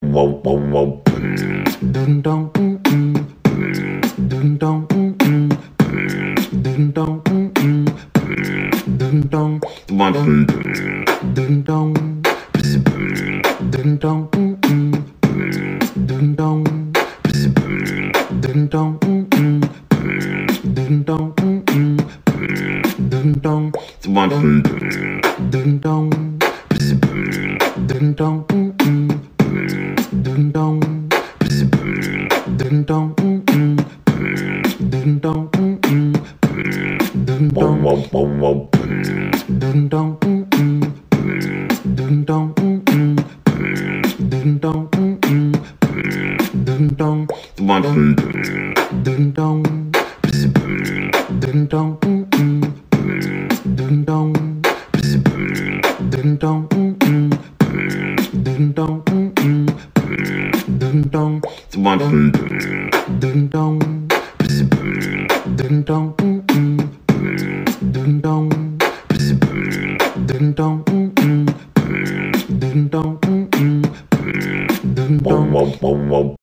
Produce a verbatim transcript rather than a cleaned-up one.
Dun dong, mm mm. Dun dong, mm mm. Dun dong, mm mm. Dun dong, dun dun dong. Dun dong, mm mm. Dun dong, dun dong, mm mm. Dun dong, mm mm. Dun dong, dun dun dong. Dun dong, mm mm. Dun dong, dun dong, mm mm. Dun dong, mm mm. Dun dong, dun dong, mm mm. Dun dong, mm mm. Dun dong, mm mm. Dun dong, dun dong, dun dong, mm mm. Dun dong, dun dong, mm mm. Dun dong, mm mm. Dun dong, dun dong, dun dong, mm mm. Dun dong, dun dong, mm mm. Dun dong, mm mm. Dun dong.